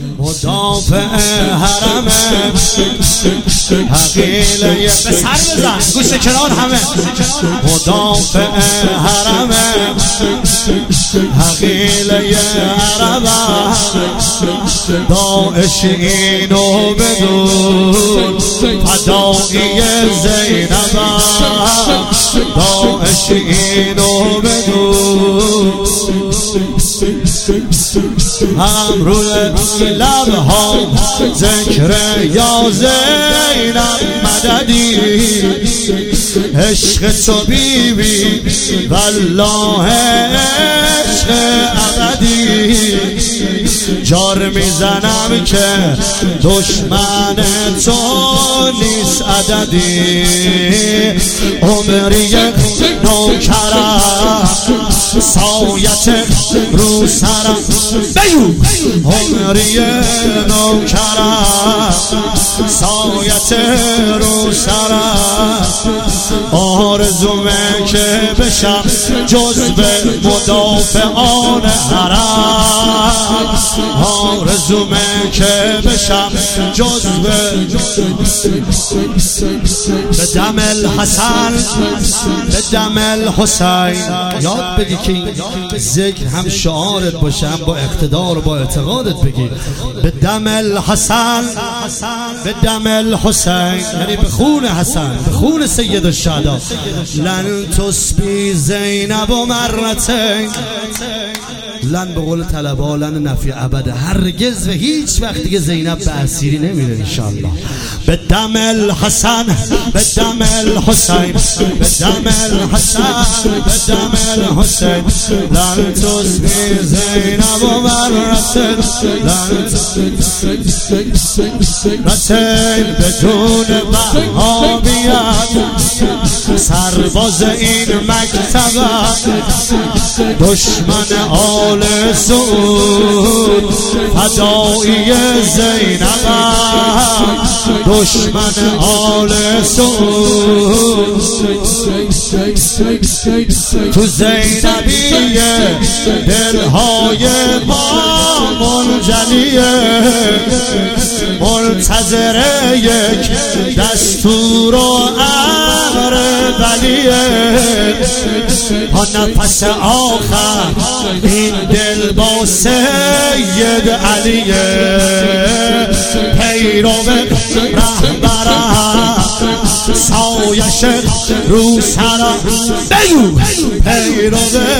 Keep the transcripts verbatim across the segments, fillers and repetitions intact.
مدافع حرم حقیله به سر بزن گوش کنار همه مدافع حرم حقیله عرب داعش اینو بدون فدایی زینب داعش اینو بدون هم روی لبها ذکر یا زینب مددی عشق تو بی بی والله عشق ابدی جار میزنم که دشمن تو نیست عددی عمری نوکرم سایت رو سرم بگو عمری نوکرم سایت رو سرم آرزومه که بشم جزو مدافعان حرم آرزومه که بشم جزو به دم الحسن به دم الحسین یاد بگی که ذکر هم شعارت باشه هم با اقتدار و با اعتقادت بگی به دم الحسن به دم الحسین یعنی به خون حسن به خون سید الشهدا لن تسبی زینب و مرتین لن به قول طلبا لن نفی ابد هرگز و هیچ وقت دیگه زینب به اسیری نمیره انشالله به دم الحسن به دم الحسین به دم الحسن به دم الحسین لن تسبی زینب و مرتین لن رتین بدون وهابیت سرباز این مکتبت دشمن آل سعود فدایی زینب دشمن آل سعود تو زینبیه دلهای ما منجلیه منتظر یک دستور و امر ولیه تا نفس آخر این دل با سید علیه پیرو رهبرم سایش رو سرم بگو پیرو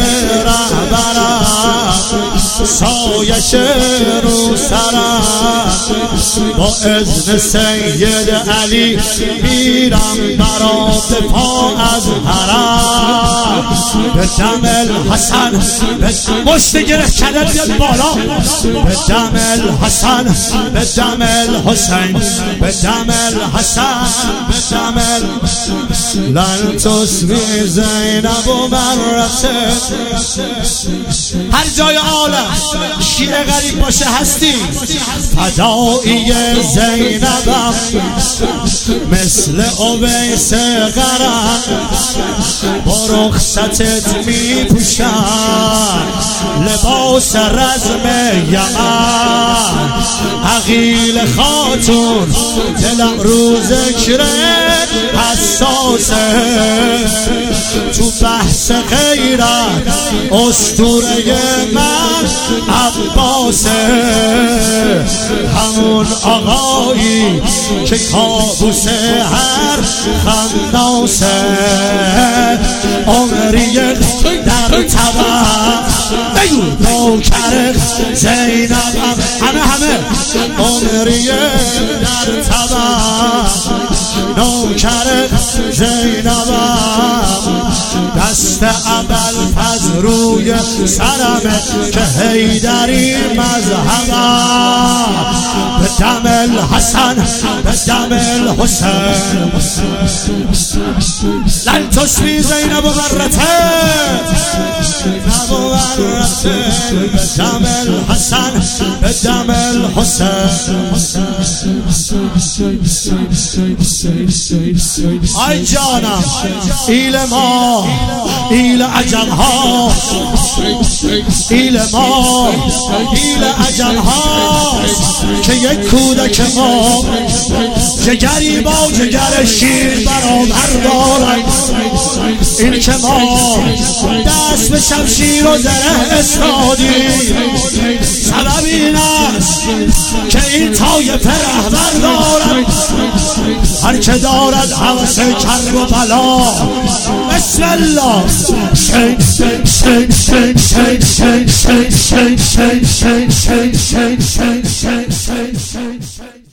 رهبرم سایش رو سرم با اذن سید علی میرم برا دفاع از حرم به دم الحسن مشت گرفت کدر بیاد بالا به دم الحسن به دم الحسین به دم الحسن به دم لن تسبی زینب و مرتین هر جای عالم شیعه غریب باشه هستی فدایی زینبم مثل اویس قرن با رخصتت می پوشن لباس رزم یمن عقیل خاتون دلم رو ذکر حساسه تو بحث غیرت اسطوره من عباسه همون آقایی که کابوس هر خناسه عمری در طبع بگو نوکر زینبم همه همه عمری در طبع نوکر زینبم دست ابوالفضل روی سرمه که حیدری مذهبم به دم الحسن به دم الحسین لن تسبی زینب و مرتین زینب و مرتین به دم الحسن به دم الحسین آی جانم ایل ما ایل عجم ها ایل ما ایل عجم ها یک کودک ما جگری با جگر شیر برابر دارد. این که ما دست به شمشیر و زره استادیم سبب این است که این طایفه رهبر دارد. هر که دارد هوس کرب و بلا بسم الله شین شین شین شین شین شین شین شین شین شین شین شین شین شین